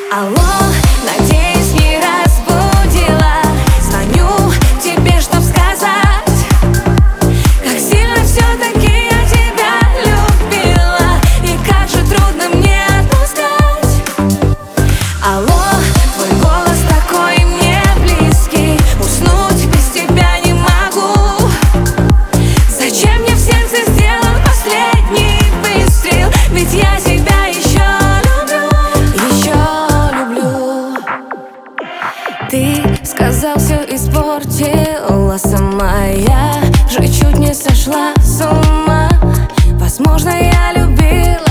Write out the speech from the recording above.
Алло, надеюсь, не разбудила. Звоню тебе, чтоб сказать, как сильно все-таки я тебя любила, и как же трудно мне отпускать. Алло, твой голос такой мне близкий, уснуть без тебя не могу. Зачем мне в сердце сделан последний выстрел? Ведь я тебя еще люблю. Ты сказал, все испортила сама. Я же чуть не сошла с ума. Возможно, я любила